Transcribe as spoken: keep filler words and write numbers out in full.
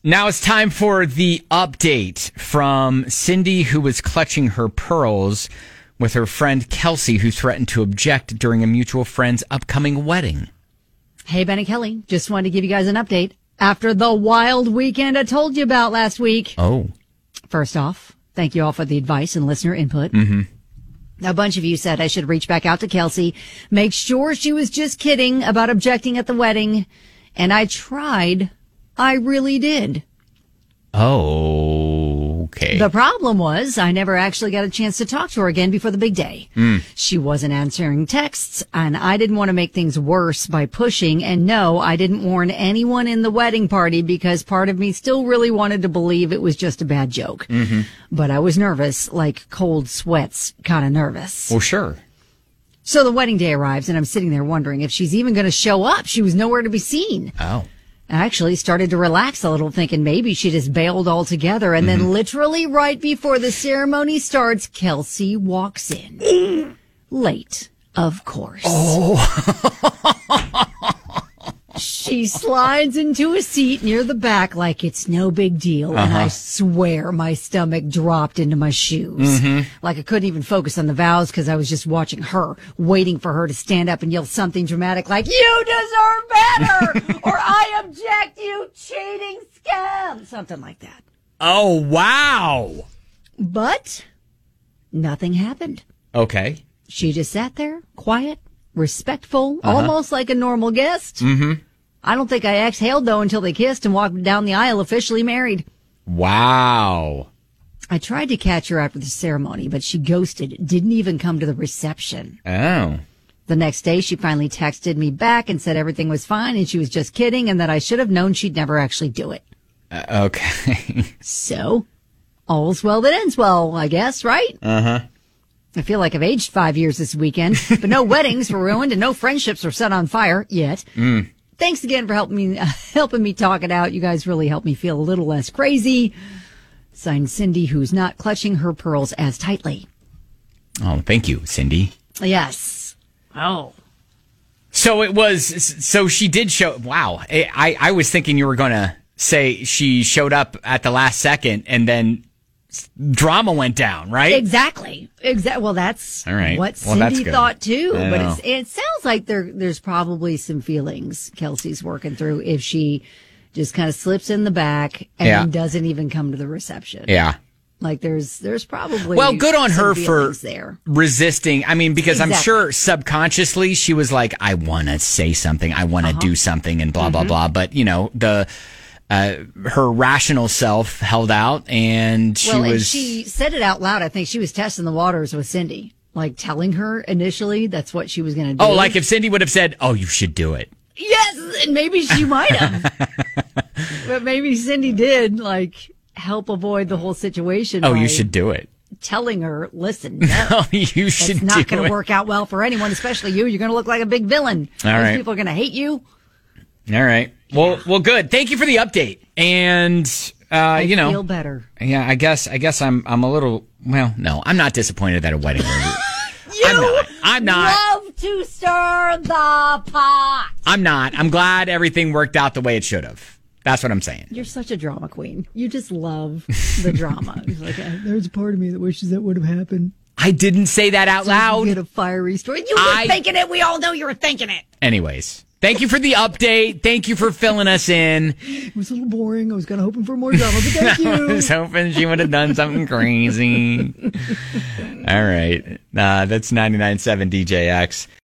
Now it's time for the update from Cindy, who was clutching her pearls with her friend Kelsey, who threatened to object during a mutual friend's upcoming wedding. Hey, Ben and Kelly, just wanted to give you guys an update after the wild weekend I told you about last week. Oh. First off, thank you all for the advice and listener input. Mm-hmm. A bunch of you said I should reach back out to Kelsey, make sure she was just kidding about objecting at the wedding. And I tried. I really did. Oh, okay. The problem was I never actually got a chance to talk to her again before the big day. Mm. She wasn't answering texts, and I didn't want to make things worse by pushing. And no, I didn't warn anyone in the wedding party because part of me still really wanted to believe it was just a bad joke. Mm-hmm. But I was nervous, like cold sweats, kind of nervous. Well, sure. So the wedding day arrives, and I'm sitting there wondering if she's even going to show up. She was nowhere to be seen. Oh. I actually started to relax a little, thinking maybe she just bailed altogether. And mm-hmm. then literally right before the ceremony starts, Kelsey walks in. Late, of course. Oh. She slides into a seat near the back like it's no big deal. Uh-huh. And I swear my stomach dropped into my shoes. Mm-hmm. Like I couldn't even focus on the vows because I was just watching her, waiting for her to stand up and yell something dramatic like, "You deserve better!" or "I object, you cheating scum!" Something like that. Oh, wow. But nothing happened. Okay. She just sat there, quiet, respectful, uh-huh. almost like a normal guest. Mm-hmm. I don't think I exhaled, though, until they kissed and walked down the aisle officially married. Wow. I tried to catch her after the ceremony, but she ghosted, didn't even come to the reception. Oh. The next day, she finally texted me back and said everything was fine and she was just kidding and that I should have known she'd never actually do it. Uh, okay. So, all's well that ends well, I guess, right? Uh-huh. I feel like I've aged five years this weekend, but no weddings were ruined and no friendships were set on fire yet. Mm. Thanks again for helping me, uh, helping me talk it out. You guys really helped me feel a little less crazy. Signed, Cindy, who's not clutching her pearls as tightly. Oh, thank you, Cindy. Yes. Oh. So it was, so she did show, wow. I, I was thinking you were going to say she showed up at the last second and then drama went down, right? Exactly. Exactly. Well, that's all right. what well, Cindy thought too. But it's, it sounds like there there's probably some feelings Kelsey's working through if she just kind of slips in the back and yeah. doesn't even come to the reception. Yeah. Like there's there's probably well, good on her for there. resisting. I mean, because exactly. I'm sure subconsciously she was like, I want to say something, I want to uh-huh. do something, and blah blah mm-hmm. blah. But you know the. Uh, her rational self held out, and she well, and was. She said it out loud. I think she was testing the waters with Cindy, like telling her initially that's what she was going to do. Oh, like if Cindy would have said, "Oh, you should do it." Yes, and maybe she might have, but maybe Cindy did like help avoid the whole situation. Oh, you should do it. Telling her, listen, no, oh, you should. It's not going to work out well for anyone, especially you. You're going to look like a big villain. All Those right. people are going to hate you. All right. Well, well, good. Thank you for the update. And uh, I you know, feel better. Yeah, I guess. I guess I'm. I'm a little. Well, no, I'm not disappointed at a wedding. you I'm not. I'm not. Love to stir the pot. I'm not. I'm glad everything worked out the way it should have. That's what I'm saying. You're such a drama queen. You just love the drama. It's like, there's a part of me that wishes that would have happened. I didn't say that out so loud. You get a fiery story. You were I... thinking it. We all know you were thinking it. Anyways. Thank you for the update. Thank you for filling us in. It was a little boring. I was kind of hoping for more drama, but thank you. I was hoping she would have done something crazy. All right. Uh, that's ninety-nine point seven D J X.